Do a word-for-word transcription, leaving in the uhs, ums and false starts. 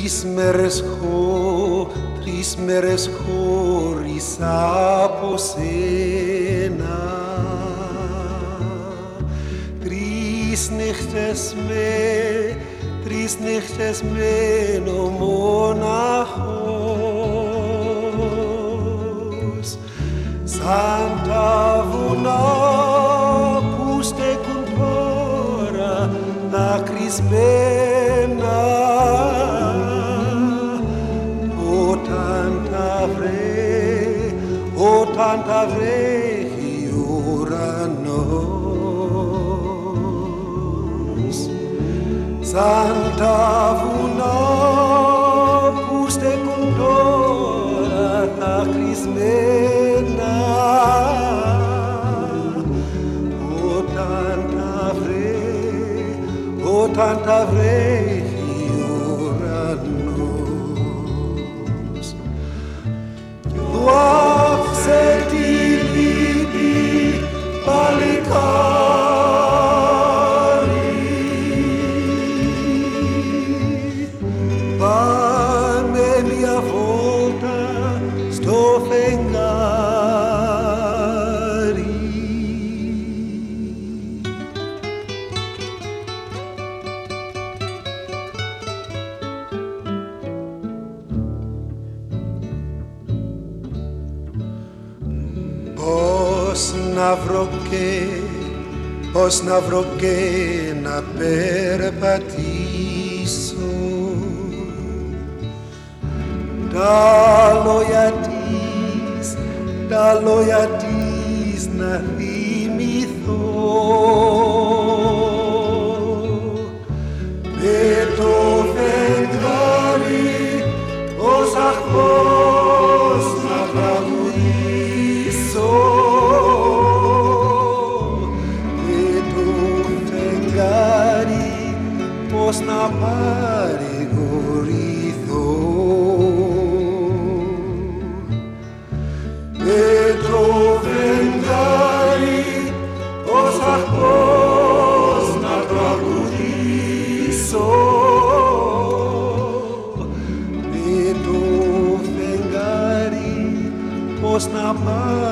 Τρεις μέρες χω, τρεις μέρες χώρισα από σένα. Τρεις νύχτες με, τρεις νύχτες μένω μοναχός. Σαν τα βουνά που στέκουν τώρα δακρυσμένα. Όταν τα βρέ, όταν τα βρέχει ο ουρανός. Σαν τα βουνά που στέκουν τώρα δακρυσμένα. Όταν τα βρέ, όταν τα βρέχει ο ουρανός. Δώξε τη λύπη παλικάρι, πάμε μια βόλτα στο φεγγάρι. Πώς να βρω και, πώς να βρω και να περπατήσω. Τα λόγια της, τα λόγια της να θυμηθώ. Με το φεγγάρι ως αχπός να τραγουδήσω. Με το φεγγάρι πώς να παρηγορηθώ. Με το φεγγάρι ως αχπός να τραγουδήσω. Με το φεγγάρι πώς να πάρω